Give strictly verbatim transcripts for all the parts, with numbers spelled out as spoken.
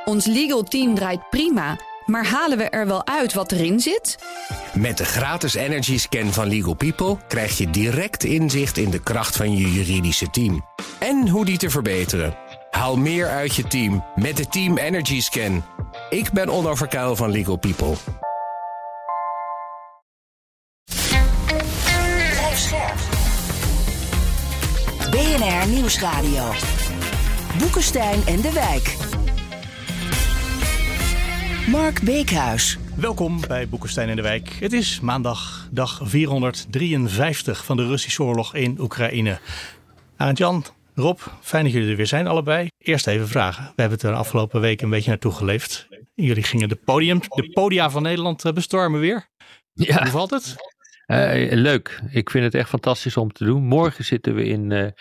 Ons legal team draait prima, maar halen we er wel uit wat erin zit? Met de gratis Energy Scan van Legal People krijg je direct inzicht in de kracht van je juridische team. En hoe die te verbeteren. Haal meer uit je team met de Team Energy Scan. Ik ben Onno Verkuil van Legal People. Blijf scherp. B N R Nieuwsradio. Boekenstein en de Wijk. Mark Beekhuis. Welkom bij Boekenstein en de Wijk. Het is maandag, dag vierhonderddrieënvijftig van de Russische oorlog in Oekraïne. Arend-Jan, Rob, fijn dat jullie er weer zijn allebei. Eerst even vragen. We hebben het er de afgelopen week een beetje naartoe geleefd. Jullie gingen de, podium, de podia van Nederland bestormen weer. Ja. Hoe valt het? Uh, leuk. Ik vind het echt fantastisch om te doen. Morgen zitten we in uh,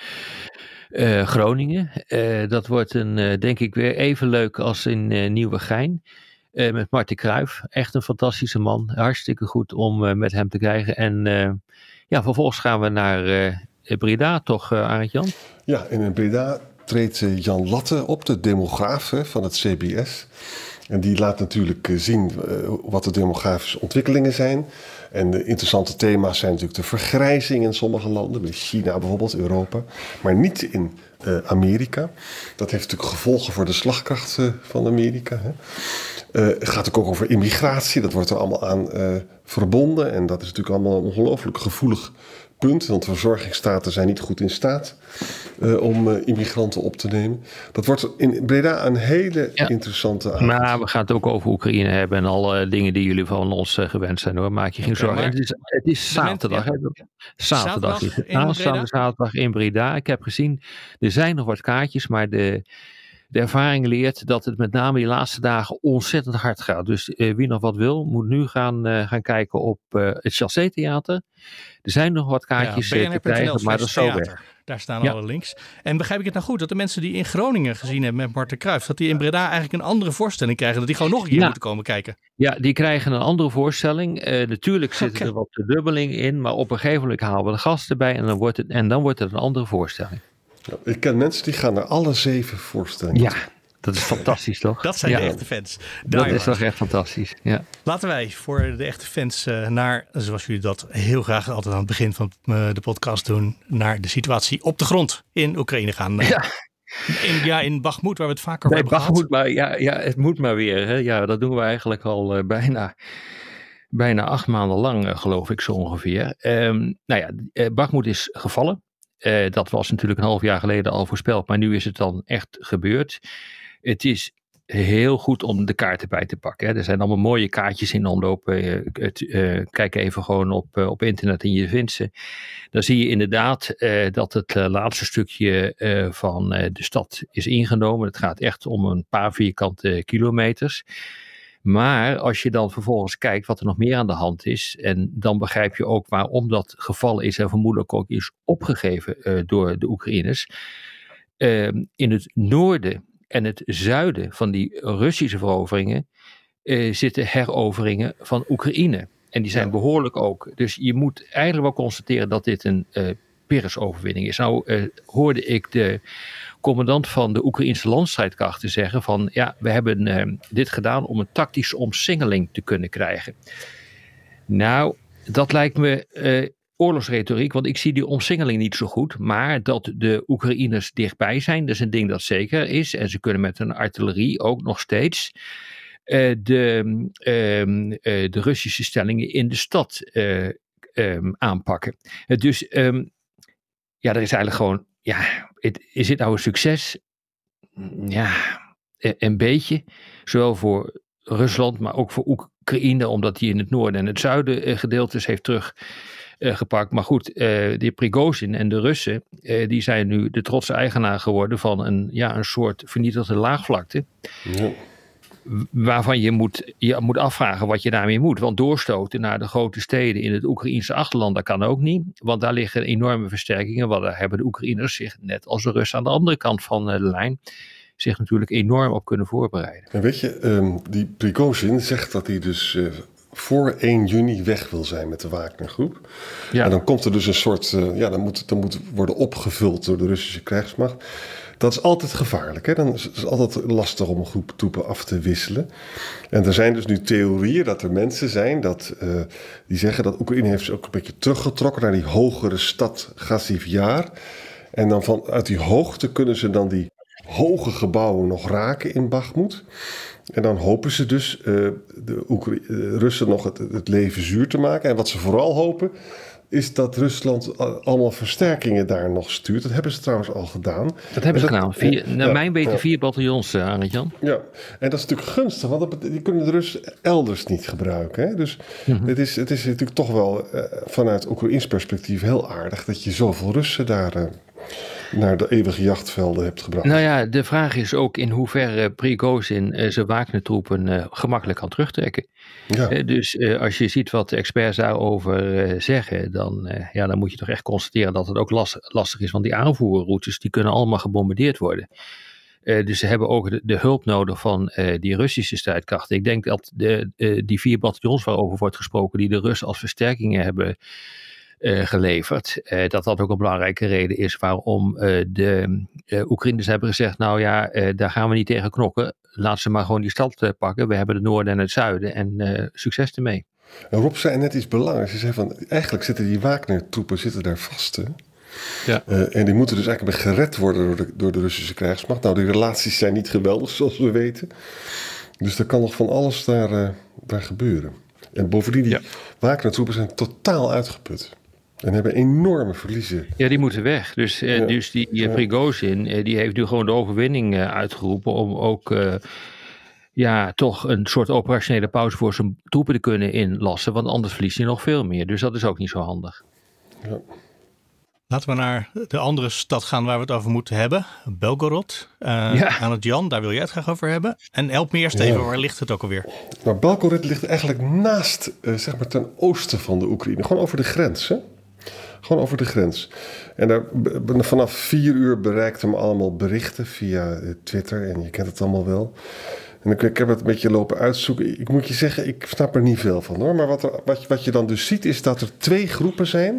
uh, Groningen. Uh, dat wordt een, uh, denk ik weer even leuk als in uh, Nieuwegein. Uh, met Martin Cruijff. Echt een fantastische man. Hartstikke goed om uh, met hem te krijgen. En uh, ja, vervolgens gaan we naar uh, Breda, toch uh, Arend-Jan? Ja, en in Breda treedt uh, Jan Latte op, de demograaf hè, van het C B S. En die laat natuurlijk uh, zien uh, wat de demografische ontwikkelingen zijn. En de interessante thema's zijn natuurlijk de vergrijzing in sommige landen. Bij China bijvoorbeeld, Europa. Maar niet in uh, Amerika. Dat heeft natuurlijk gevolgen voor de slagkracht uh, van Amerika. Hè. Uh, het gaat ook over immigratie. Dat wordt er allemaal aan uh, verbonden. En dat is natuurlijk allemaal een ongelooflijk gevoelig punt. Want verzorgingsstaten zijn niet goed in staat uh, om uh, immigranten op te nemen. Dat wordt in Breda een hele ja. interessante avond. Maar we gaan het ook over Oekraïne hebben en alle dingen die jullie van ons uh, gewend zijn hoor. Maak je geen okay, zorgen. Het is, het is zaterdag. Hè? Zaterdag is het. Aanstaande zaterdag in Breda. Ik heb gezien, er zijn nog wat kaartjes, maar de... De ervaring leert dat het met name die laatste dagen ontzettend hard gaat. Dus uh, wie nog wat wil, moet nu gaan, uh, gaan kijken op uh, het Chassé Theater. Er zijn nog wat kaartjes ja, te krijgen, maar dat is zo weg. Daar staan ja. alle links. En begrijp ik het nou goed dat de mensen die in Groningen gezien hebben met Martin Cruijff, dat die in Breda eigenlijk een andere voorstelling krijgen, dat die gewoon nog een keer ja. moeten komen kijken? Ja, die krijgen een andere voorstelling. Uh, natuurlijk zit okay. er wat verdubbeling in, maar op een gegeven moment halen we de gasten bij en dan wordt het, en dan wordt het een andere voorstelling. Ja, ik ken mensen die gaan naar alle zeven voorstellingen. Ja, dat is fantastisch toch? Dat zijn ja. de echte fans. Dat is toch echt fantastisch, ja. Laten wij voor de echte fans uh, naar, zoals jullie dat heel graag altijd aan het begin van uh, de podcast doen, naar de situatie op de grond in Oekraïne gaan. Uh, ja. In, ja, in Bakhmut, waar we het vaker over hebben Bakhmut, gehad. Maar ja, ja, het moet maar weer. Hè. Ja, dat doen we eigenlijk al uh, bijna... Bijna acht maanden lang, uh, geloof ik zo ongeveer. Um, nou ja, uh, Bakhmut is gevallen. Uh, dat was natuurlijk een half jaar geleden al voorspeld, maar nu is het dan echt gebeurd. Het is heel goed om de kaarten bij te pakken. Hè. Er zijn allemaal mooie kaartjes in omloop. Uh, het, uh, kijk even gewoon op, uh, op internet en je vindt ze. Dan zie je inderdaad uh, dat het uh, laatste stukje uh, van uh, de stad is ingenomen. Het gaat echt om een paar vierkante kilometers. Maar als je dan vervolgens kijkt wat er nog meer aan de hand is, en dan begrijp je ook waarom dat gevallen is en vermoedelijk ook is opgegeven uh, door de Oekraïners. Uh, in het noorden en het zuiden van die Russische veroveringen uh, zitten heroveringen van Oekraïne. En die zijn ja. behoorlijk ook. Dus je moet eigenlijk wel constateren dat dit een uh, Pyrrhus-overwinning is. Nou uh, hoorde ik de commandant van de Oekraïnse landstrijdkrachten zeggen van ja, we hebben uh, dit gedaan om een tactische omsingeling te kunnen krijgen. Nou, dat lijkt me uh, oorlogsretoriek, want ik zie die omsingeling niet zo goed, maar dat de Oekraïners dichtbij zijn, dat is een ding dat zeker is en ze kunnen met hun artillerie ook nog steeds uh, de, uh, uh, de Russische stellingen in de stad uh, um, aanpakken. Uh, dus um, ja, er is eigenlijk gewoon ja, het, is dit nou een succes? Ja, een beetje. Zowel voor Rusland, maar ook voor Oekraïne, omdat die in het noorden en het zuiden gedeeltes heeft teruggepakt. Uh, maar goed, uh, die Prigozhin en de Russen, uh, die zijn nu de trotse eigenaar geworden van een, ja, een soort vernietigde laagvlakte. Ja. Waarvan je moet, je moet afvragen wat je daarmee moet. Want doorstoten naar de grote steden in het Oekraïense achterland, dat kan ook niet. Want daar liggen enorme versterkingen. Want daar hebben de Oekraïners zich, net als de Russen aan de andere kant van de lijn, zich natuurlijk enorm op kunnen voorbereiden. En weet je, um, die Prigozhin zegt dat hij dus uh, voor één juni weg wil zijn met de Wagnergroep. Ja. En dan komt er dus een soort, uh, ja, dan moet, dan moet worden opgevuld door de Russische krijgsmacht. Dat is altijd gevaarlijk. Hè? Dan is het altijd lastig om een groep troepen af te wisselen. En er zijn dus nu theorieën dat er mensen zijn dat, uh, die zeggen dat Oekraïne heeft zich ook een beetje teruggetrokken naar die hogere stad Gazif Yar. En dan vanuit die hoogte kunnen ze dan die hoge gebouwen nog raken in Bakhmut. En dan hopen ze dus uh, de Oekra- uh, Russen nog het, het leven zuur te maken. En wat ze vooral hopen is dat Rusland allemaal versterkingen daar nog stuurt. Dat hebben ze trouwens al gedaan. Dat hebben ze dat, gedaan. Vier, naar ja, mijn weten ja. vier bataljons, uh, Arend-Jan. Ja, en dat is natuurlijk gunstig, want dat, die kunnen de Russen elders niet gebruiken. Hè? Dus mm-hmm. het, is, het is natuurlijk toch wel uh, vanuit Oekraïns perspectief heel aardig dat je zoveel Russen daar uh, naar de eeuwige jachtvelden hebt gebracht. Nou ja, de vraag is ook in hoeverre Prigozhin uh, zijn Wagner-troepen uh, gemakkelijk kan terugtrekken. Ja. Uh, dus uh, als je ziet wat de experts daarover uh, zeggen, dan, uh, ja, dan moet je toch echt constateren dat het ook last, lastig is. Want die aanvoerroutes die kunnen allemaal gebombardeerd worden. Uh, dus ze hebben ook de, de hulp nodig van uh, die Russische strijdkrachten. Ik denk dat de, uh, die vier bataljons waarover wordt gesproken, die de Russen als versterkingen hebben Uh, geleverd. Uh, dat dat ook een belangrijke reden is waarom uh, de uh, Oekraïners hebben gezegd, nou ja, uh, daar gaan we niet tegen knokken. Laat ze maar gewoon die stad uh, pakken. We hebben het noorden en het zuiden en uh, succes ermee. En Rob zei net iets belangrijks. Hij zei van, eigenlijk zitten die Wagner-troepen zitten daar vast. Hè? Ja. Uh, en die moeten dus eigenlijk gered worden door de, door de Russische krijgsmacht. Nou, die relaties zijn niet geweldig, zoals we weten. Dus er kan nog van alles daar, uh, daar gebeuren. En bovendien, die ja. Wagner-troepen zijn totaal uitgeput. En hebben enorme verliezen. Ja, die moeten weg. Dus, uh, ja. dus die uh, Prigozhin, uh, die heeft nu gewoon de overwinning uh, uitgeroepen om ook uh, ja, toch een soort operationele pauze voor zijn troepen te kunnen inlassen. Want anders verliest hij nog veel meer. Dus dat is ook niet zo handig. Ja. Laten we naar de andere stad gaan waar we het over moeten hebben. Belgorod. Uh, ja. Aan het Jan, daar wil jij het graag over hebben. En help me eerst even, ja. waar ligt het ook alweer? Nou, Belgorod ligt eigenlijk naast, uh, zeg maar ten oosten van de Oekraïne. Gewoon over de grens, hè? Gewoon over de grens. En daar, vanaf vier uur bereikten me allemaal berichten via Twitter. En je kent het allemaal wel. En ik, ik heb het een beetje lopen uitzoeken. Ik moet je zeggen, ik snap er niet veel van hoor. Maar wat, er, wat, wat je dan dus ziet is dat er twee groepen zijn.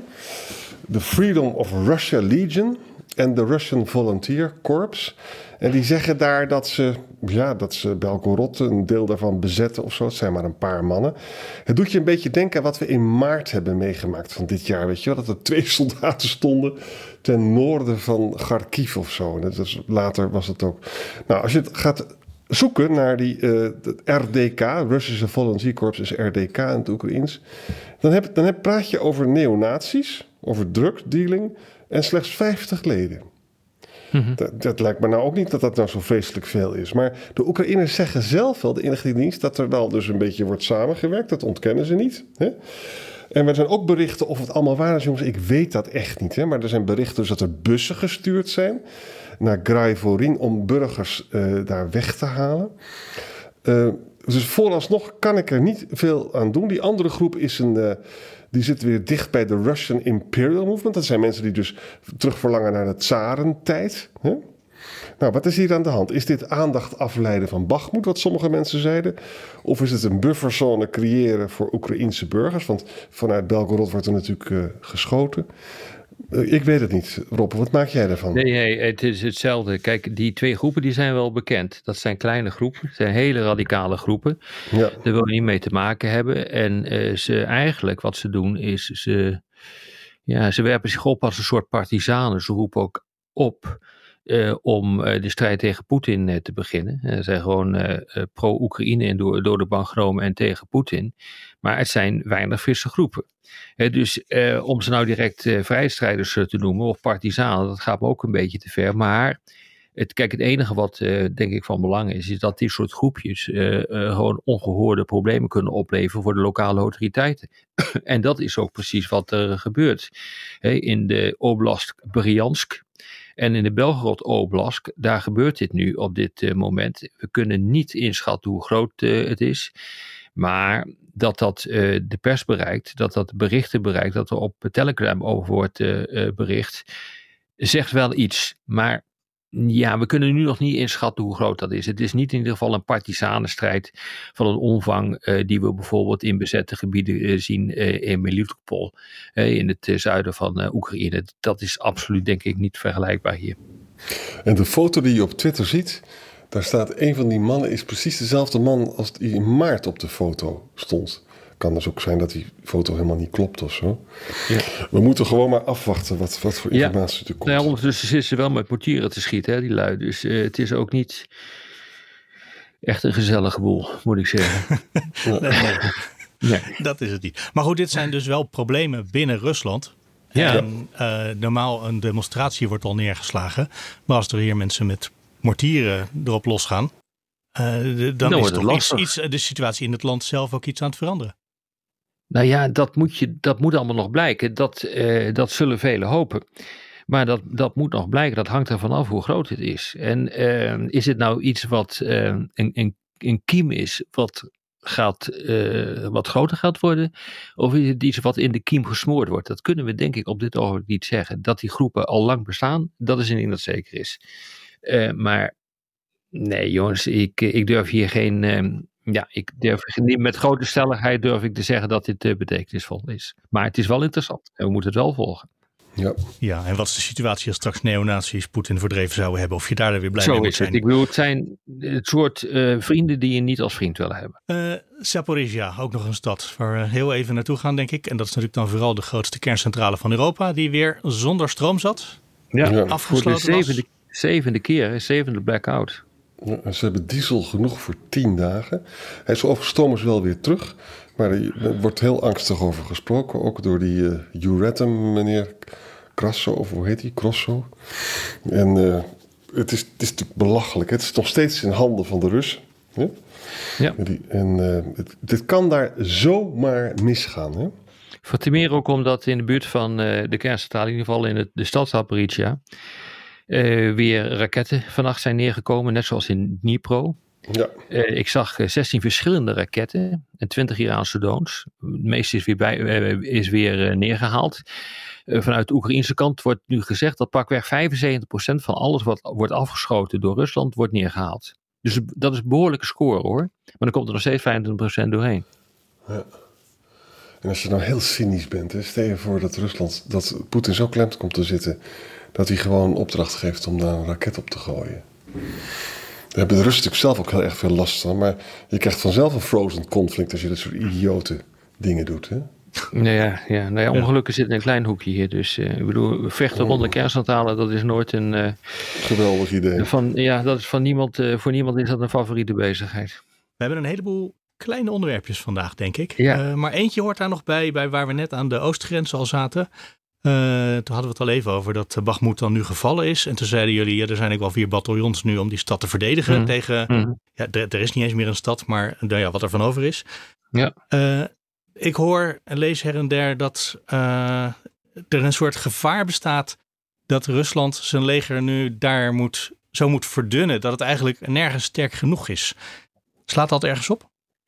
De Freedom of Russia Legion en de Russian Volunteer Corps. En die zeggen daar dat ze, ja, dat ze Belgorod, een deel daarvan bezetten of zo. Het zijn maar een paar mannen. Het doet je een beetje denken aan wat we in maart hebben meegemaakt van dit jaar. Weet je wel? Dat er twee soldaten stonden ten noorden van Kharkiv of zo. En dat is, later was het ook. Nou, als je het gaat zoeken naar die uh, R D K, Russische Volunteer Corps is R D K in het Oekraïens. Dan, heb, dan heb, praat je over neonazies, over drugdealing en slechts vijftig leden. Mm-hmm. Dat, dat lijkt me nou ook niet dat dat nou zo vreselijk veel is. Maar de Oekraïners zeggen zelf wel, de inlichtingendienst, dat er wel dus een beetje wordt samengewerkt. Dat ontkennen ze niet. Hè? En er zijn ook berichten of het allemaal waar is, jongens. Ik weet dat echt niet. Hè? Maar er zijn berichten dus dat er bussen gestuurd zijn naar Graivorin om burgers uh, daar weg te halen. Uh, dus vooralsnog kan ik er niet veel aan doen. Die andere groep is een... Uh, Die zit weer dicht bij de Russian Imperial Movement. Dat zijn mensen die dus terugverlangen naar de tsarentijd. Hè? Nou, wat is hier aan de hand? Is dit aandacht afleiden van Bakhmut, wat sommige mensen zeiden? Of is het een bufferzone creëren voor Oekraïense burgers? Want vanuit Belgorod wordt er natuurlijk uh, geschoten. Uh, ik weet het niet. Rob, wat maak jij daarvan? Nee, nee, het is hetzelfde. Kijk, die twee groepen die zijn wel bekend. Dat zijn kleine groepen. Het zijn hele radicale groepen. Ja. Daar wil je niet mee te maken hebben. En uh, ze eigenlijk, wat ze doen, is ze, ja, ze werpen zich op als een soort partisanen. Ze roepen ook op uh, om uh, de strijd tegen Poetin uh, te beginnen. Ze zijn gewoon uh, uh, pro-Oekraïne en door, door de bank genomen en tegen Poetin. Maar het zijn weinig frisse groepen. He, dus uh, om ze nou direct uh, vrijstrijders uh, te noemen of partisanen, dat gaat me ook een beetje te ver. Maar het, kijk, het enige wat uh, denk ik van belang is, is dat dit soort groepjes uh, uh, gewoon ongehoorde problemen kunnen opleveren voor de lokale autoriteiten. En dat is ook precies wat er gebeurt. He, in de Oblast Bryansk en in de Belgorod Oblast, daar gebeurt dit nu op dit uh, moment. We kunnen niet inschatten hoe groot uh, het is. Maar dat dat uh, de pers bereikt, dat dat berichten bereikt, dat er op Telegram over wordt uh, uh, bericht, zegt wel iets. Maar ja, we kunnen nu nog niet inschatten hoe groot dat is. Het is niet in ieder geval een partisanenstrijd van een omvang uh, die we bijvoorbeeld in bezette gebieden uh, zien uh, in Melitopol, uh, in het uh, zuiden van uh, Oekraïne. Dat is absoluut denk ik niet vergelijkbaar hier. En de foto die je op Twitter ziet, daar staat een van die mannen, is precies dezelfde man als die in maart op de foto stond. Kan dus ook zijn dat die foto helemaal niet klopt of zo. Ja. We moeten gewoon maar afwachten wat, wat voor informatie ja. er komt. Nou ja, ondertussen zitten ze wel met mortieren te schieten, hè, die lui. Dus uh, het is ook niet echt een gezellige boel, moet ik zeggen. nee, nee. Nee. Dat is het niet. Maar goed, dit zijn dus wel problemen binnen Rusland. Ja. En uh, normaal een demonstratie wordt al neergeslagen. Maar als er hier mensen met mortieren erop losgaan, uh, de, dan, dan is toch iets, iets, de situatie in het land zelf ook iets aan het veranderen. Nou ja, dat moet, je, dat moet allemaal nog blijken. Dat, uh, dat zullen velen hopen. Maar dat, dat moet nog blijken. Dat hangt ervan af hoe groot het is. En uh, is het nou iets wat uh, een, een, een kiem is wat... Gaat, uh, wat groter gaat worden, of is het iets wat in de kiem gesmoord wordt? Dat kunnen we denk ik op dit ogenblik niet zeggen. Dat die groepen al lang bestaan, dat is een ding dat zeker is. Uh, maar nee jongens, ik, ik durf hier geen, uh, ja, ik durf niet met grote stelligheid durf ik te zeggen dat dit uh, betekenisvol is. Maar het is wel interessant en we moeten het wel volgen. Ja. ja, en wat is de situatie als straks neonazies Poetin verdreven zouden hebben? Of je daar weer blij Zo mee moet is zijn? Het. Ik bedoel, het zijn het soort uh, vrienden die je niet als vriend wil hebben. Uh, Zaporizhia, ook nog een stad waar we heel even naartoe gaan, denk ik. En dat is natuurlijk dan vooral de grootste kerncentrale van Europa, die weer zonder stroom zat. Ja, ja. Afgesloten voor de zevende, zevende keer, zevende blackout. Ja, ze hebben diesel genoeg voor tien dagen. Hij is overigens wel weer terug. Maar er wordt heel angstig over gesproken. Ook door die uh, Euratom, meneer Krasso, of hoe heet die? Krosso. En uh, het, is, het is natuurlijk belachelijk. Het is nog steeds in handen van de Russen. Ja? Ja. En uh, het, dit kan daar zomaar misgaan. Hè? Voor te meer ook omdat in de buurt van uh, de kerncentrale, in ieder geval in het, de stad Zaporizhia, uh, weer raketten vannacht zijn neergekomen, net zoals in Dnipro. Ja. Uh, ik zag uh, zestien verschillende raketten en twintig Iraanse drones. Het meeste is weer, bij, uh, is weer uh, neergehaald. Uh, vanuit de Oekraïnse kant wordt nu gezegd dat pakweg vijfenzeventig procent van alles wat wordt afgeschoten door Rusland wordt neergehaald. Dus dat is een behoorlijke score hoor. Maar dan komt er nog steeds vijfentwintig procent doorheen. Ja. En als je nou heel cynisch bent, hè, stel je voor dat Rusland, dat Poetin zo klem komt te zitten, dat hij gewoon opdracht geeft om daar een raket op te gooien. Daar hebben de Russen natuurlijk zelf ook heel erg veel last van. Maar je krijgt vanzelf een frozen conflict als je dat soort idiote dingen doet. Hè? Nou ja, ja, nou ja, ongelukken zitten in een klein hoekje hier. Dus uh, ik bedoel, vechten rond de kerncentrale, dat is nooit een... Uh, Geweldig idee. Van, ja, dat is van niemand, uh, voor niemand is dat een favoriete bezigheid. We hebben een heleboel kleine onderwerpjes vandaag, denk ik. Ja. Uh, maar eentje hoort daar nog bij, bij waar we net aan de oostgrens al zaten. Uh, toen hadden we het al even over dat Bakhmut dan nu gevallen is. En toen zeiden jullie, ja, er zijn ook wel vier bataljons nu om die stad te verdedigen. Mm. Tegen, mm. ja, er, er is niet eens meer een stad, maar nou ja, wat er van over is. Ja. Uh, ik hoor en lees her en der dat uh, er een soort gevaar bestaat dat Rusland zijn leger nu daar moet, zo moet verdunnen. Dat het eigenlijk nergens sterk genoeg is. Slaat dat ergens op?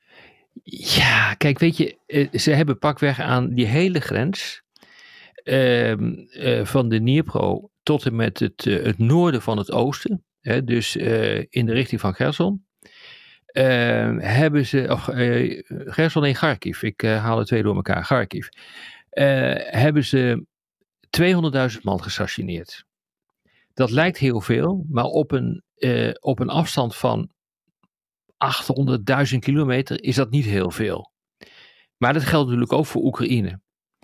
Ja, kijk, weet je, ze hebben pakweg aan die hele grens uh, uh, van de Dnipro tot en met het, uh, het noorden van het oosten, hè, dus uh, in de richting van Gerson, uh, hebben ze, of uh, Gerson en Kharkiv, ik uh, haal het twee door elkaar, Kharkiv, uh, hebben ze tweehonderdduizend man gestationeerd. Dat lijkt heel veel, maar op een, uh, op een afstand van achthonderdduizend kilometer is dat niet heel veel. Maar dat geldt natuurlijk ook voor Oekraïne.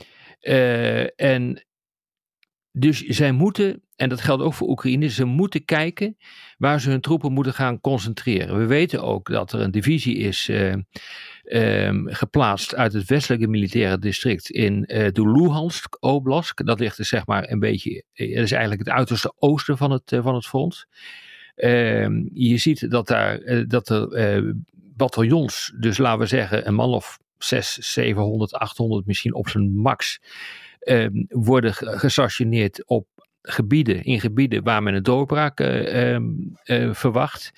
Uh, en dus zij moeten, en dat geldt ook voor Oekraïne, ze moeten kijken waar ze hun troepen moeten gaan concentreren. We weten ook dat er een divisie is uh, um, geplaatst uit het westelijke militaire district in uh, de Luhansk Oblast. Dat ligt er zeg maar een beetje, dat is eigenlijk het uiterste oosten van het, uh, van het front. Uh, je ziet dat, daar, uh, dat er uh, bataljons, dus laten we zeggen een man of zes, zevenhonderd, achthonderd misschien op zijn max, uh, worden gestationeerd op gebieden, in gebieden waar men een doorbraak uh, uh, uh, verwacht.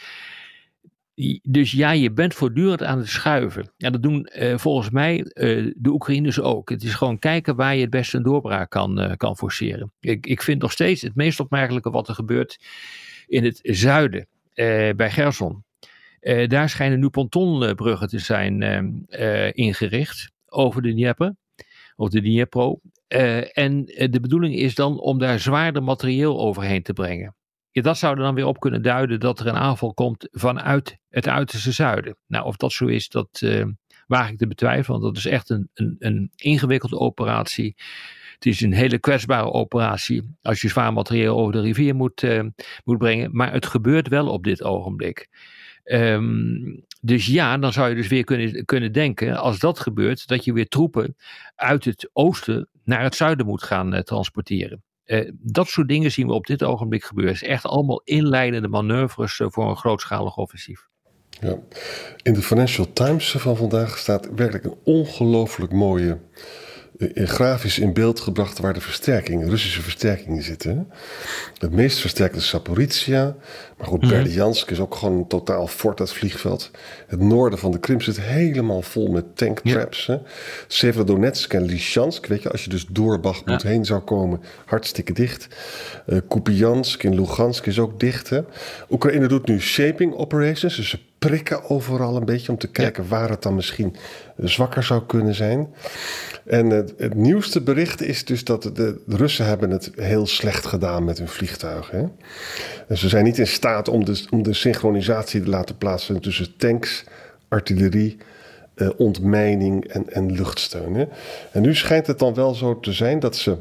Dus ja, je bent voortdurend aan het schuiven. En dat doen uh, volgens mij uh, de Oekraïners ook. Het is gewoon kijken waar je het beste een doorbraak kan, uh, kan forceren. Ik, ik vind nog steeds het meest opmerkelijke wat er gebeurt in het zuiden, uh, bij Gerson. Uh, daar schijnen nu pontonbruggen te zijn uh, uh, ingericht over de Dnieper, of de Dniepro. Uh, en uh, de bedoeling is dan om daar zwaarder materieel overheen te brengen. ja, dat zou er dan weer op kunnen duiden dat er een aanval komt vanuit het uiterste zuiden. Nou, of dat zo is, dat uh, waag ik te betwijfelen, want dat is echt een, een, een ingewikkelde operatie. Het is een hele kwetsbare operatie als je zwaar materieel over de rivier moet, uh, moet brengen. Maar het gebeurt wel op dit ogenblik. Um, dus ja, dan zou je dus weer kunnen, kunnen denken, als dat gebeurt, dat je weer troepen uit het oosten naar het zuiden moet gaan uh, transporteren. Uh, dat soort dingen zien we op dit ogenblik gebeuren. Het is echt allemaal inleidende manoeuvres uh, voor een grootschalig offensief. Ja. In de Financial Times van vandaag staat werkelijk een ongelooflijk mooie, uh, grafisch in beeld gebracht waar de versterkingen, Russische versterkingen zitten. Het meest versterkte is Zaporizhia. Maar goed, mm-hmm. Berdyansk is ook gewoon een totaal fort, dat vliegveld. Het noorden van de Krim zit helemaal vol met tanktraps. Ja. Severodonetsk en Lysychansk, weet je, als je dus door Bakhmut ja. heen zou komen, hartstikke dicht. Uh, Kupiansk in Lugansk is ook dicht. Hè? Oekraïne doet nu shaping operations, dus ze prikken overal een beetje om te kijken ja. waar het dan misschien zwakker zou kunnen zijn. En het, het nieuwste bericht is dus dat de, de Russen hebben het heel slecht gedaan met hun vliegtuigen. Hè? En ze zijn niet in staat om de, om de synchronisatie te laten plaatsvinden tussen tanks, artillerie, uh, ontmijning en, en luchtsteun. Hè? En nu schijnt het dan wel zo te zijn dat ze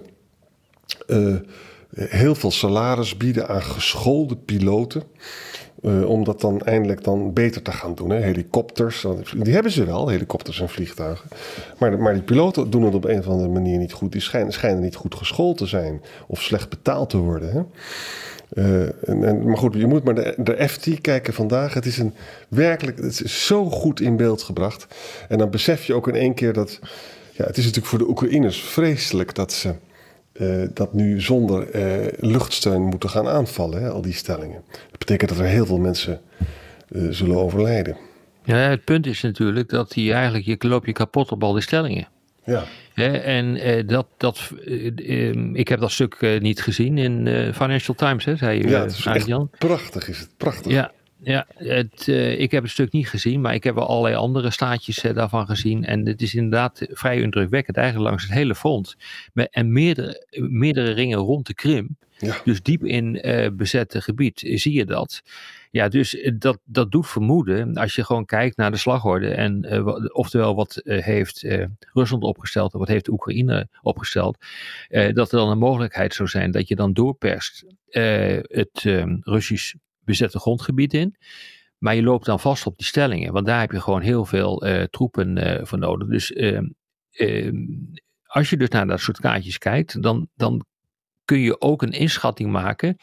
uh, heel veel salaris bieden aan geschoolde piloten. Uh, om dat dan eindelijk dan beter te gaan doen. Hè? Helikopters, die hebben ze wel, helikopters en vliegtuigen. Maar, maar die piloten doen het op een of andere manier niet goed. Die schijnen, schijnen niet goed geschoold te zijn. Of slecht betaald te worden. Hè? Uh, en, en, maar goed, je moet maar de, de F T kijken vandaag. Het is een werkelijk, het is zo goed in beeld gebracht. En dan besef je ook in één keer dat, ja, het is natuurlijk voor de Oekraïners vreselijk dat ze Uh, dat nu zonder uh, luchtsteun moeten gaan aanvallen, hè, al die stellingen. Dat betekent dat er heel veel mensen uh, zullen overlijden. Ja, het punt is natuurlijk dat die eigenlijk, je loop je kapot op al die stellingen. Ja. He, en uh, dat, dat uh, uh, ik heb dat stuk uh, niet gezien in uh, Financial Times, hè, zei je. Ja, het is uh, echt Jan. prachtig, is het prachtig. Ja. Ja, het, uh, ik heb het stuk niet gezien, maar ik heb wel allerlei andere staatjes uh, daarvan gezien. En het is inderdaad vrij indrukwekkend, eigenlijk langs het hele front. Met, en meerdere, meerdere ringen rond de Krim, ja. Dus diep in uh, bezette gebied, zie je dat. Ja, dus dat, dat doet vermoeden, als je gewoon kijkt naar de slagorde. En uh, oftewel, wat uh, heeft uh, Rusland opgesteld en wat heeft Oekraïne opgesteld. Uh, dat er dan een mogelijkheid zou zijn dat je dan doorperst uh, het uh, Russisch bezette grondgebied in. Maar je loopt dan vast op die stellingen. Want daar heb je gewoon heel veel uh, troepen uh, voor nodig. Dus uh, uh, als je dus naar dat soort kaartjes kijkt. Dan, dan kun je ook een inschatting maken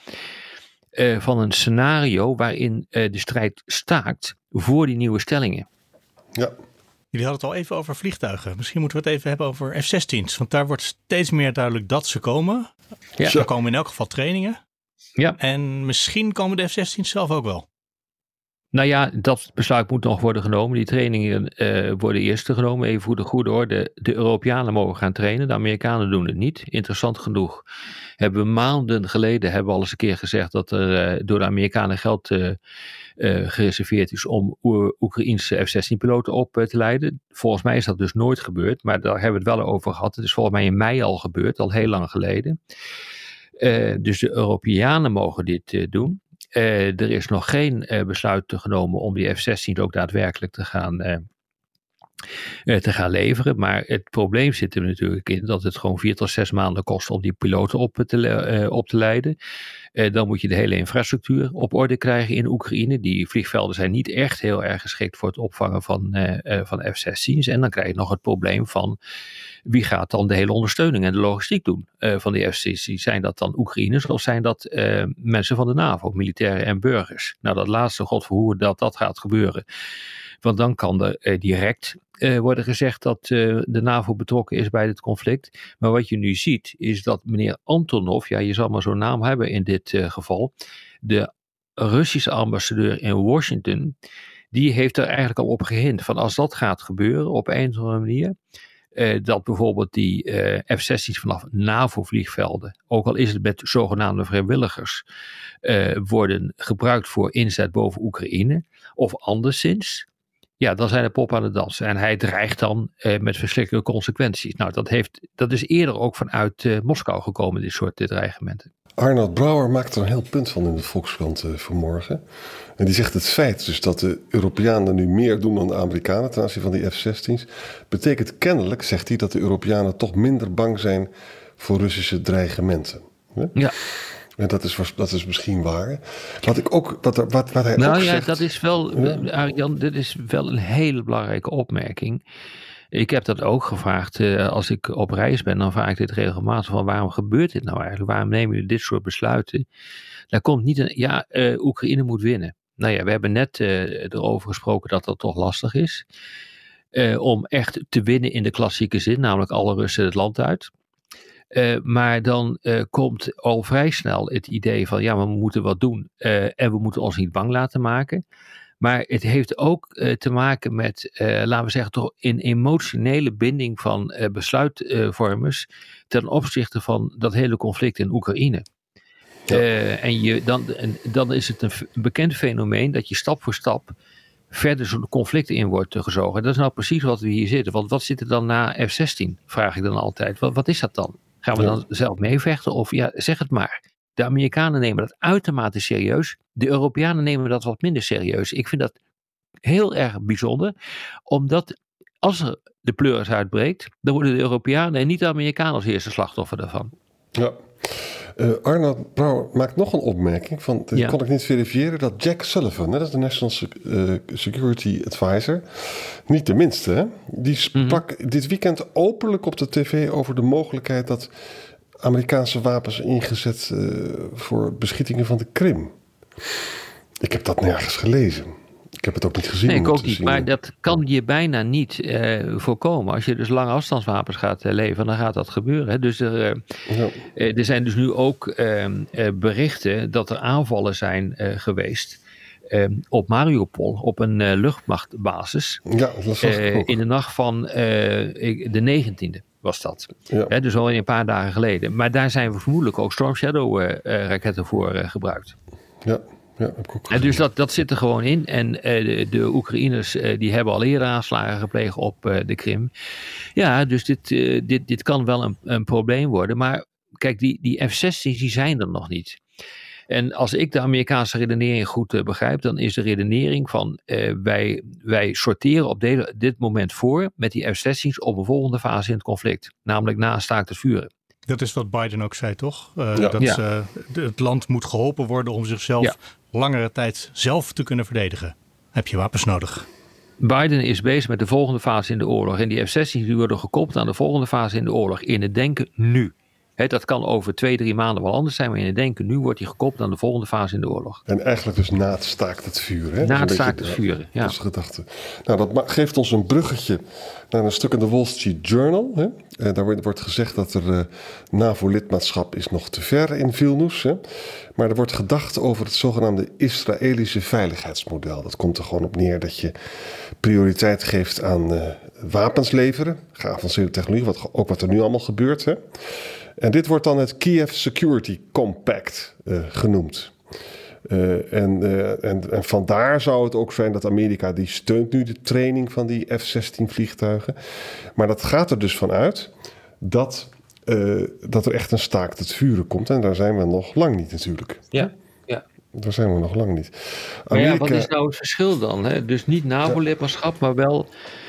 uh, van een scenario waarin uh, de strijd staakt voor die nieuwe stellingen. Ja. Jullie hadden het al even over vliegtuigen. Misschien moeten we het even hebben over F zestien's. Want daar wordt steeds meer duidelijk dat ze komen. Ja. Er komen in elk geval trainingen. Ja. En misschien komen de F zestien's zelf ook wel. Nou ja, dat besluit moet nog worden genomen. Die trainingen uh, worden eerst genomen. Even voor de goede orde. De Europeanen mogen gaan trainen. De Amerikanen doen het niet. Interessant genoeg hebben we maanden geleden hebben we al eens een keer gezegd dat er uh, door de Amerikanen geld uh, uh, gereserveerd is om o- Oekraïense F zestien piloten op uh, te leiden. Volgens mij is dat dus nooit gebeurd. Maar daar hebben we het wel over gehad. Het is volgens mij in mei al gebeurd. Al heel lang geleden. Uh, dus de Europeanen mogen dit uh, doen. Uh, er is nog geen uh, besluit genomen om die F zestien ook daadwerkelijk te gaan, uh, uh, te gaan leveren. Maar het probleem zit er natuurlijk in dat het gewoon vier tot zes maanden kost om die piloten op te, uh, op te leiden. Uh, dan moet je de hele infrastructuur op orde krijgen in Oekraïne. Die vliegvelden zijn niet echt heel erg geschikt voor het opvangen van, uh, uh, van F zestien's. En dan krijg je nog het probleem van wie gaat dan de hele ondersteuning en de logistiek doen uh, van die F zestien's? Zijn dat dan Oekraïners of zijn dat uh, mensen van de NAVO, militairen en burgers? Nou, dat laatste, god verhoede dat dat gaat gebeuren. Want dan kan er uh, direct uh, worden gezegd dat uh, de NAVO betrokken is bij dit conflict. Maar wat je nu ziet is dat meneer Antonov, ja, je zal maar zo'n naam hebben in dit uh, geval, de Russische ambassadeur in Washington, die heeft er eigenlijk al op gehind van als dat gaat gebeuren op een of andere manier, Uh, dat bijvoorbeeld die uh, F zestien's vanaf NAVO-vliegvelden, ook al is het met zogenaamde vrijwilligers, uh, worden gebruikt voor inzet boven Oekraïne. Of anderszins, ja, dan zijn de poppen aan het dansen. En hij dreigt dan uh, met verschrikkelijke consequenties. Nou, dat, heeft, dat is eerder ook vanuit uh, Moskou gekomen, dit soort uh, dreigementen. Arnold Brouwer maakt er een heel punt van in de Volkskrant uh, vanmorgen. En die zegt het feit dus dat de Europeanen nu meer doen dan de Amerikanen ten aanzien van die F zestien's... betekent kennelijk, zegt hij, dat de Europeanen toch minder bang zijn voor Russische dreigementen. Ja. ja. En dat is, dat is misschien waar. Wat ik ook, wat, wat, wat hij nou ook ja, zegt, dat is wel, ja. Arjan, dit is wel een hele belangrijke opmerking. Ik heb dat ook gevraagd. Uh, als ik op reis ben, dan vraag ik dit regelmatig van waarom gebeurt dit nou eigenlijk? Waarom nemen jullie dit soort besluiten? Daar komt niet een, ja, uh, Oekraïne moet winnen. Nou ja, we hebben net uh, erover gesproken dat dat toch lastig is. Uh, om echt te winnen in de klassieke zin, namelijk alle Russen het land uit. Uh, maar dan uh, komt al vrij snel het idee van ja, maar we moeten wat doen uh, en we moeten ons niet bang laten maken. Maar het heeft ook uh, te maken met, uh, laten we zeggen, toch een emotionele binding van uh, besluitvormers uh, ten opzichte van dat hele conflict in Oekraïne. Ja. Uh, en je, dan, en dan is het een bekend fenomeen dat je stap voor stap verder zo'n conflict in wordt gezogen. Dat is nou precies wat we hier zitten. Want wat zit er dan na F zestien? Vraag ik dan altijd. Wat, wat is dat dan? Gaan we dan zelf meevechten? Of ja, zeg het maar. De Amerikanen nemen dat uitermate serieus. De Europeanen nemen dat wat minder serieus. Ik vind dat heel erg bijzonder. Omdat als er de pleuris uitbreekt, dan worden de Europeanen en niet de Amerikanen als eerste slachtoffer daarvan. Ja. Uh, Arnold Brouwer maakt nog een opmerking. Van, dat ja. kon ik niet verifiëren. Dat Jack Sullivan, hè, dat is de National Security Advisor. Niet de minste. Hè, die sprak mm-hmm. dit weekend openlijk op de tv over de mogelijkheid dat Amerikaanse wapens ingezet uh, voor beschietingen van de Krim. Ik heb dat nergens gelezen. Ik heb het ook niet gezien. Nee, ik ook niet. Maar dat kan je bijna niet uh, voorkomen. Als je dus lange afstandswapens gaat uh, leveren, dan gaat dat gebeuren. Hè. Dus er, uh, ja. uh, er zijn dus nu ook uh, uh, berichten dat er aanvallen zijn uh, geweest uh, op Mariupol, op een uh, luchtmachtbasis. Ja, dat was uh, in de nacht van uh, de negentiende was dat. Ja. Hè, dus al een paar dagen geleden. Maar daar zijn we vermoedelijk ook Storm Shadow uh, uh, raketten voor uh, gebruikt. Ja. Ja, heb ik ook en dus dat, dat zit er gewoon in. En uh, de, de Oekraïners uh, die hebben al eerder aanslagen gepleegd op uh, de Krim. Ja, dus dit, uh, dit, dit kan wel een, een probleem worden. Maar kijk, die, die F zestien's die zijn er nog niet. En als ik de Amerikaanse redenering goed uh, begrijp, dan is de redenering van uh, wij, wij sorteren op de, dit moment voor met die F zestien's op een volgende fase in het conflict. Namelijk na een staakt het vuren. Dat is wat Biden ook zei, toch? Uh, ja. Dat ja. uh, het land moet geholpen worden om zichzelf ja. langere tijd zelf te kunnen verdedigen. Heb je wapens nodig? Biden is bezig met de volgende fase in de oorlog. En die F zestien's die worden gekoppeld aan de volgende fase in de oorlog. In het denken nu. He, dat kan over twee, drie maanden wel anders zijn. Maar in het denken nu wordt hij gekoppeld aan de volgende fase in de oorlog. En eigenlijk dus na het staakt het vuren. Hè? Na het staakt het vuren, ja. Dat is de gedachte. Nou, dat geeft ons een bruggetje naar een stuk in de Wall Street Journal. Hè? Uh, daar wordt gezegd dat er uh, NAVO-lidmaatschap is nog te ver in Vilnius. Hè? Maar er wordt gedacht over het zogenaamde Israëlische veiligheidsmodel. Dat komt er gewoon op neer dat je prioriteit geeft aan uh, wapens leveren. Geavanceerde technologie, wat, ook wat er nu allemaal gebeurt. Hè? En dit wordt dan het Kiev Security Compact uh, genoemd. Uh, en, uh, en, en vandaar zou het ook zijn dat Amerika, die steunt nu de training van die F zestien vliegtuigen. Maar dat gaat er dus vanuit dat, uh, dat er echt een staakt het vuren komt. En daar zijn we nog lang niet natuurlijk. Ja, ja. Daar zijn we nog lang niet. Amerika... Maar ja, wat is nou het verschil dan? Hè? Dus niet NAVO-lidmaatschap, maar wel...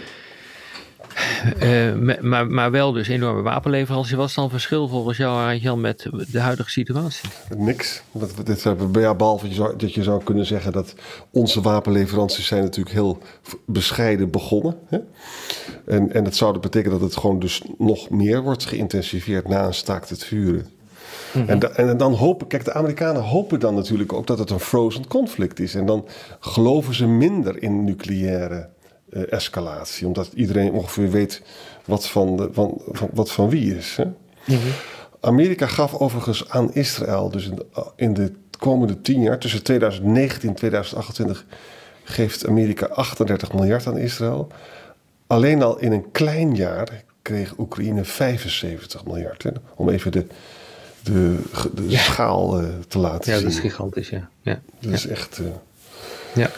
Uh, maar, maar wel dus enorme wapenleverantie. Wat is dan het verschil volgens jou, Jan, met de huidige situatie? Niks. Dat, dit, ja, behalve je zou, dat je zou kunnen zeggen dat onze wapenleveranties zijn natuurlijk heel bescheiden begonnen. Hè? En, en dat zou dat betekenen dat het gewoon dus nog meer wordt geïntensiveerd na een staakt het vuren. Mm-hmm. En, da, en dan hopen, kijk, de Amerikanen hopen dan natuurlijk ook dat het een frozen conflict is. En dan geloven ze minder in nucleaire Uh, escalatie, omdat iedereen ongeveer weet wat van, de, van, van, wat van wie is. Hè? Mm-hmm. Amerika gaf overigens aan Israël, dus in de, in de komende tien jaar, tussen twintig negentien en twintig achtentwintig, geeft Amerika achtendertig miljard aan Israël. Alleen al in een klein jaar kreeg Oekraïne vijfenzeventig miljard. Hè? Om even de, de, de ja. schaal uh, te laten ja, zien. Ja, dat is gigantisch, ja. ja. Dat ja. is echt... Uh, ja.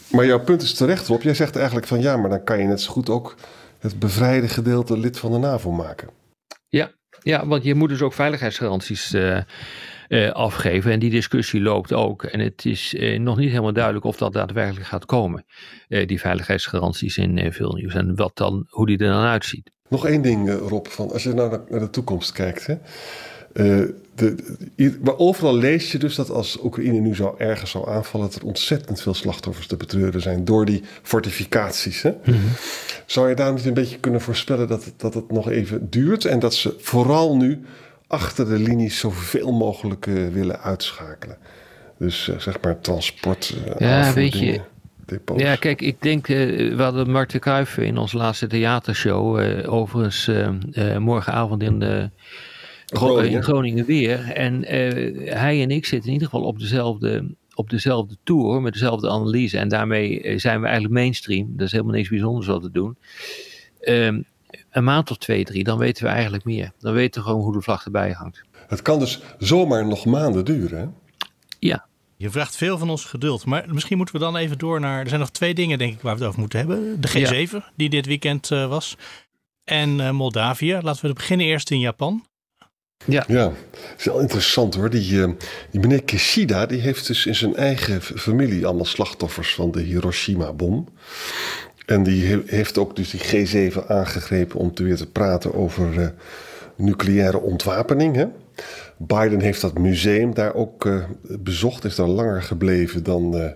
Maar jouw punt is terecht, Rob. Jij zegt eigenlijk van ja, maar dan kan je net zo goed ook het bevrijde gedeelte lid van de NAVO maken. Ja, ja, want je moet dus ook veiligheidsgaranties uh, uh, afgeven. En die discussie loopt ook. En het is uh, nog niet helemaal duidelijk of dat daadwerkelijk gaat komen. Uh, die veiligheidsgaranties in uh, Vilnius. En wat dan, hoe die er dan uitziet. Nog één ding, uh, Rob. Van als je nou naar de toekomst kijkt. Hè, uh, de, de, maar overal lees je dus dat als Oekraïne nu zou ergens zou aanvallen, dat er ontzettend veel slachtoffers te betreuren zijn door die fortificaties. Hè? Mm-hmm. Zou je daar niet een beetje kunnen voorspellen dat het, dat het nog even duurt en dat ze vooral nu achter de linies zoveel mogelijk uh, willen uitschakelen? Dus uh, zeg maar transport, uh, ja, weet je. Depots. Ja, kijk, ik denk, uh, we hadden Marten Kruijff in onze laatste theatershow, uh, overigens uh, uh, morgenavond in de Groningen. In Groningen weer. En uh, hij en ik zitten in ieder geval op dezelfde, op dezelfde tour, met dezelfde analyse. En daarmee uh, zijn we eigenlijk mainstream. Dat is helemaal niks bijzonders wat te doen. Um, een maand of twee, drie, dan weten we eigenlijk meer. Dan weten we gewoon hoe de vlag erbij hangt. Het kan dus zomaar nog maanden duren, hè? Ja. Je vraagt veel van ons geduld, maar misschien moeten we dan even door naar... Er zijn nog twee dingen, denk ik, waar we het over moeten hebben. De G zeven, ja. die dit weekend uh, was. En uh, Moldavië. Laten we beginnen eerst in Japan. Ja. ja, het is wel interessant hoor. Die, uh, die meneer Kishida, die heeft dus in zijn eigen familie allemaal slachtoffers van de Hiroshima-bom. En die he- heeft ook dus die G zeven aangegrepen om te weer te praten over uh, nucleaire ontwapening. Hè? Biden heeft dat museum daar ook uh, bezocht, is daar langer gebleven dan uh,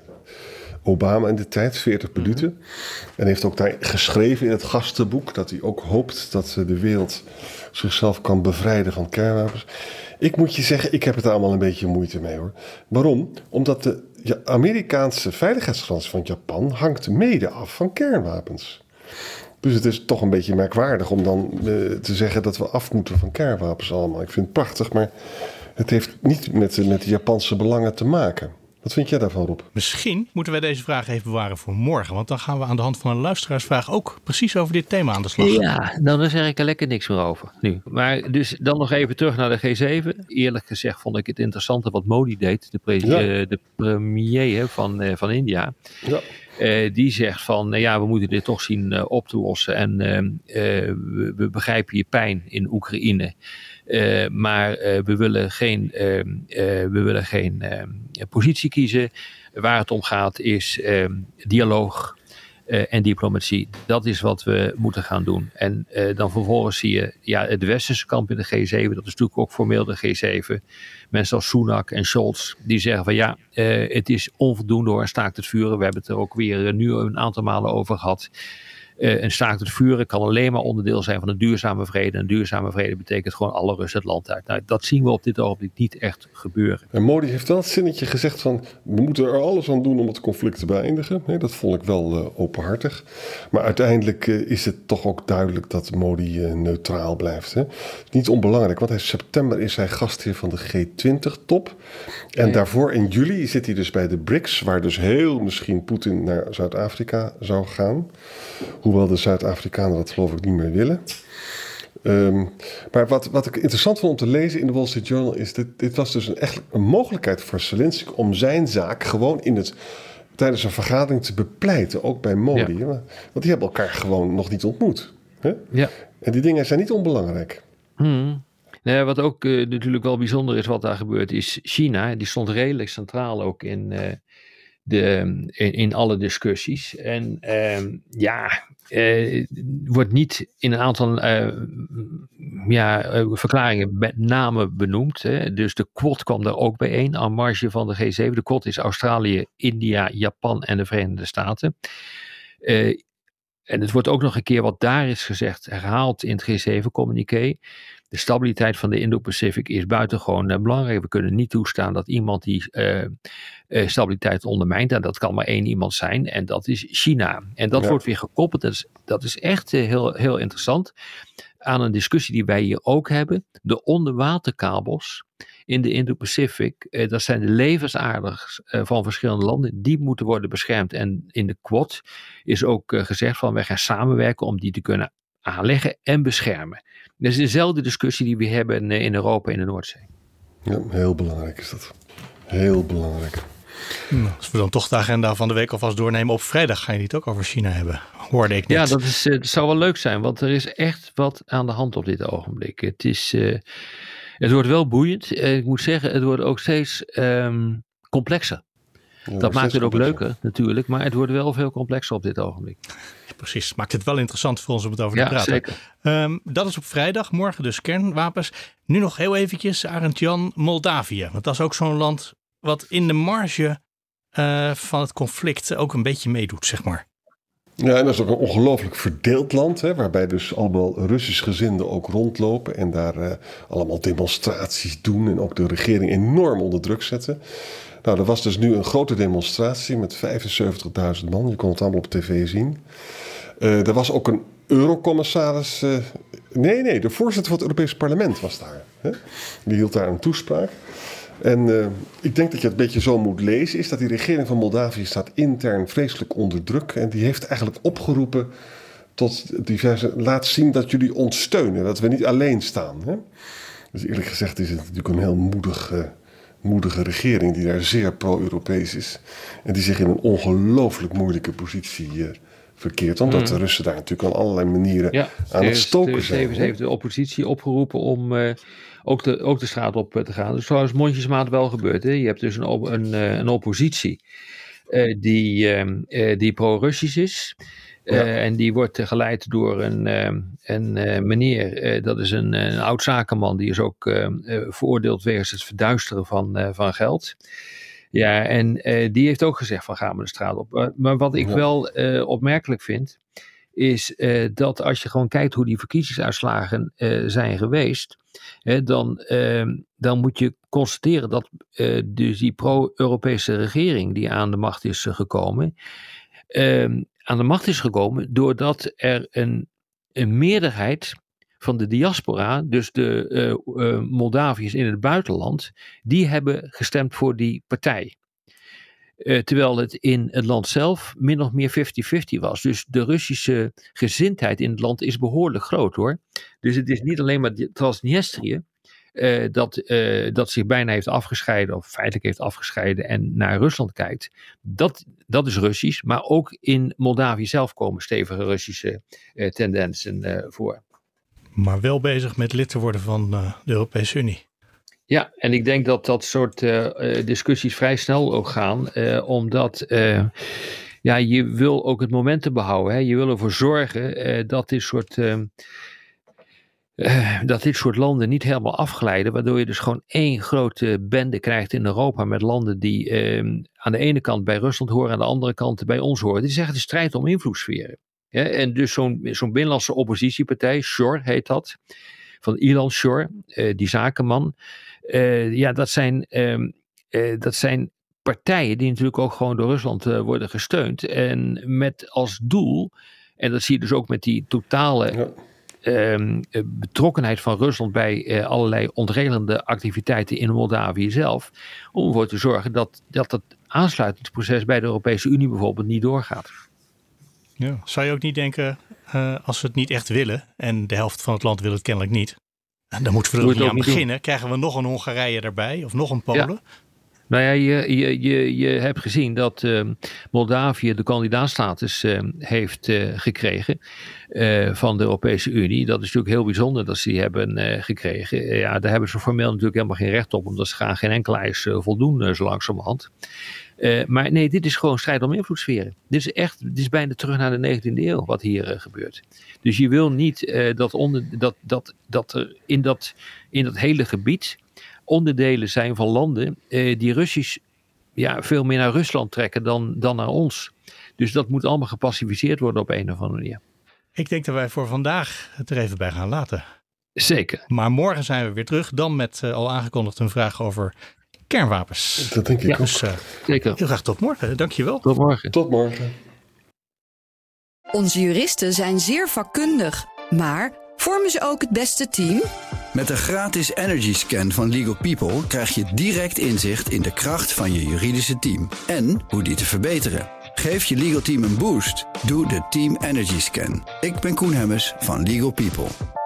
Obama in de tijd, veertig minuten. Mm-hmm. En heeft ook daar geschreven in het gastenboek dat hij ook hoopt dat uh, de wereld zichzelf kan bevrijden van kernwapens. Ik moet je zeggen, ik heb het daar allemaal een beetje moeite mee hoor. Waarom? Omdat de ja, Amerikaanse veiligheidsgarantie van Japan hangt mede af van kernwapens. Dus het is toch een beetje merkwaardig om dan uh, te zeggen dat we af moeten van kernwapens allemaal. Ik vind het prachtig, maar het heeft niet met, met de Japanse belangen te maken. Wat vind jij daarvan, Rob? Misschien moeten wij deze vraag even bewaren voor morgen. Want dan gaan we aan de hand van een luisteraarsvraag ook precies over dit thema aan de slag. Ja, dan zeg ik er lekker niks meer over nu. Maar dus dan nog even terug naar de G zeven. Eerlijk gezegd vond ik het interessante wat Modi deed. De, pre- ja. uh, de premier van, uh, van India. Ja. Uh, die zegt van, nou ja, we moeten dit toch zien uh, op te lossen. En uh, uh, we, we begrijpen je pijn in Oekraïne. Uh, maar uh, we willen geen, uh, uh, we willen geen uh, positie kiezen. Waar het om gaat is uh, dialoog uh, en diplomatie. Dat is wat we moeten gaan doen. En uh, dan vervolgens zie je ja, het westerse kamp in de G zeven. Dat is natuurlijk ook formeel de G zeven. Mensen als Sunak en Scholz die zeggen van ja, uh, het is onvoldoende hoor, staakt het vuren. We hebben het er ook weer uh, nu een aantal malen over gehad. Uh, een staakt het vuren kan alleen maar onderdeel zijn van een duurzame vrede. En duurzame vrede betekent gewoon alle rust het land uit. Nou, dat zien we op dit ogenblik niet echt gebeuren. En Modi heeft wel het zinnetje gezegd van we moeten er alles aan doen om het conflict te beëindigen. Nee, dat vond ik wel uh, openhartig. Maar uiteindelijk uh, is het toch ook duidelijk dat Modi uh, neutraal blijft. Hè? Niet onbelangrijk, want in september is hij gastheer van de G twintig top. En ja. daarvoor in juli zit hij dus bij de B R I C S, waar dus heel misschien Poetin naar Zuid-Afrika zou gaan. Hoewel de Zuid-Afrikanen dat geloof ik niet meer willen. Um, maar wat, wat ik interessant vond om te lezen in de Wall Street Journal is... Dit, dit was dus een, echt een mogelijkheid voor Zelensky om zijn zaak gewoon in het, tijdens een vergadering te bepleiten. Ook bij Modi. Ja. Want die hebben elkaar gewoon nog niet ontmoet. Hè? Ja. En die dingen zijn niet onbelangrijk. Hmm. Nou, wat ook uh, natuurlijk wel bijzonder is wat daar gebeurt is China. Die stond redelijk centraal ook in... Uh, De, in, in alle discussies. En uh, ja, uh, wordt niet in een aantal uh, ja, uh, verklaringen met name benoemd. Hè. Dus de Quad kwam daar ook bijeen aan marge van de G zeven. De Quad is Australië, India, Japan en de Verenigde Staten. Uh, en het wordt ook nog een keer wat daar is gezegd herhaald in het G zeven-communiqué. De stabiliteit van de Indo-Pacific is buitengewoon uh, belangrijk. We kunnen niet toestaan dat iemand die uh, uh, stabiliteit ondermijnt. En dat kan maar één iemand zijn. En dat is China. En dat ja. wordt weer gekoppeld. Dat is, dat is echt uh, heel, heel interessant. Aan een discussie die wij hier ook hebben. De onderwaterkabels in de Indo-Pacific. Uh, dat zijn de levensaarders uh, van verschillende landen. Die moeten worden beschermd. En in de Quad is ook uh, gezegd van wij gaan samenwerken om die te kunnen aanleggen en beschermen. Dat is dezelfde discussie die we hebben in Europa in de Noordzee. Ja, heel belangrijk is dat. Heel belangrijk. Nou, als we dan toch de agenda van de week alvast doornemen. Op vrijdag ga je het ook over China hebben, hoorde ik net. Ja, dat, is, dat zou wel leuk zijn, want er is echt wat aan de hand op dit ogenblik. Het, is, uh, het wordt wel boeiend. Uh, ik moet zeggen, het wordt ook steeds um, complexer. Ja, dat maakt het ook leuker natuurlijk, maar het wordt wel veel complexer op dit ogenblik. Precies, maakt het wel interessant voor ons om het over ja, te praten. Zeker. Um, dat is op vrijdag, morgen dus kernwapens. Nu nog heel eventjes, Arend-Jan, Moldavië. Want dat is ook zo'n land wat in de marge uh, van het conflict ook een beetje meedoet, zeg maar. Ja, en dat is ook een ongelooflijk verdeeld land, hè, waarbij dus allemaal Russisch gezinden ook rondlopen en daar uh, allemaal demonstraties doen en ook de regering enorm onder druk zetten. Nou, er was dus nu een grote demonstratie met vijfenzeventigduizend man. Je kon het allemaal op tv zien. Uh, er was ook een eurocommissaris. Uh, nee, nee, de voorzitter van het Europees Parlement was daar. Hè? Die hield daar een toespraak. En uh, ik denk dat je het een beetje zo moet lezen, is dat die regering van Moldavië staat intern vreselijk onder druk. En die heeft eigenlijk opgeroepen tot diverse, laat zien dat jullie ons steunen. Dat we niet alleen staan. Hè? Dus eerlijk gezegd is het natuurlijk een heel moedig... Uh, moedige regering die daar zeer pro-Europees is. En die zich in een ongelooflijk moeilijke positie uh, verkeert. Omdat mm. de Russen daar natuurlijk op allerlei manieren ja, aan het stoken zijn. Stevens heeft de oppositie opgeroepen om uh, ook, de, ook de straat op te gaan. Dat is trouwens mondjesmaat wel gebeurd. Hè? Je hebt dus een, een, een oppositie uh, die, uh, uh, die pro-Russisch is. Uh, ja. En die wordt geleid door een, uh, een uh, meneer, uh, dat is een, een oud zakenman, die is ook uh, uh, veroordeeld wegens het verduisteren van, uh, van geld. Ja, en uh, die heeft ook gezegd van gaan we de straat op. Uh, maar wat ik ja. wel uh, opmerkelijk vind, is uh, dat als je gewoon kijkt hoe die verkiezingsuitslagen uh, zijn geweest, hè, dan, uh, dan moet je constateren dat uh, dus die pro-Europese regering die aan de macht is uh, gekomen, uh, aan de macht is gekomen doordat er een, een meerderheid van de diaspora, dus de uh, uh, Moldaviërs in het buitenland, die hebben gestemd voor die partij. Uh, terwijl het in het land zelf min of meer vijftig vijftig was. Dus de Russische gezindheid in het land is behoorlijk groot hoor. Dus het is niet alleen maar Transnistrië uh, dat, uh, dat zich bijna heeft afgescheiden, of feitelijk heeft afgescheiden en naar Rusland kijkt. Dat, dat is Russisch, maar ook in Moldavië zelf komen stevige Russische uh, tendensen uh, voor. Maar wel bezig met lid te worden van uh, de Europese Unie. Ja, en ik denk dat dat soort uh, discussies vrij snel ook gaan, uh, omdat uh, ja, je wil ook het momentum behouden. Hè? Je wil ervoor zorgen uh, dat dit soort... Uh, Uh, dat dit soort landen niet helemaal afglijden, waardoor je dus gewoon één grote bende krijgt in Europa met landen die uh, aan de ene kant bij Rusland horen, aan de andere kant bij ons horen. Dit is echt een strijd om invloedssferen. Ja, en dus zo'n, zo'n binnenlandse oppositiepartij, Shor heet dat, van Ilan Shor, uh, die zakenman. Uh, ja, dat zijn, uh, uh, dat zijn partijen die natuurlijk ook gewoon door Rusland uh, worden gesteund. En met als doel, en dat zie je dus ook met die totale... Ja. Um, betrokkenheid van Rusland bij uh, allerlei ontregelende activiteiten in Moldavië zelf, om ervoor te zorgen dat, dat het aansluitingsproces bij de Europese Unie bijvoorbeeld niet doorgaat. Ja, zou je ook niet denken, uh, als we het niet echt willen, en de helft van het land wil het kennelijk niet, dan moeten we er ook niet aan beginnen. Doen. Krijgen we nog een Hongarije erbij, of nog een Polen? Ja. Nou ja, je, je, je, je hebt gezien dat uh, Moldavië de kandidaatstatus uh, heeft uh, gekregen uh, van de Europese Unie. Dat is natuurlijk heel bijzonder dat ze die hebben uh, gekregen. Uh, ja, daar hebben ze formeel natuurlijk helemaal geen recht op, omdat ze gaan geen enkele eis uh, voldoen uh, zo langzamerhand. Uh, maar nee, dit is gewoon strijd om invloedssferen. Dit is echt, dit is bijna terug naar de negentiende eeuw wat hier uh, gebeurt. Dus je wil niet uh, dat, onder, dat, dat, dat er in dat, in dat hele gebied onderdelen zijn van landen eh, die Russisch ja, veel meer naar Rusland trekken dan, dan naar ons. Dus dat moet allemaal gepacificeerd worden op een of andere manier. Ik denk dat wij voor vandaag het er even bij gaan laten. Zeker. Maar morgen zijn we weer terug. Dan met uh, al aangekondigd een vraag over kernwapens. Dat denk ik ja, ook. Dus uh, Zeker. Heel graag tot morgen. Dankjewel. Tot morgen. Tot morgen. Onze juristen zijn zeer vakkundig, maar vormen ze ook het beste team? Met de gratis Energy Scan van Legal People krijg je direct inzicht in de kracht van je juridische team en hoe die te verbeteren. Geef je legal team een boost. Doe de Team Energy Scan. Ik ben Koen Hemmers van Legal People.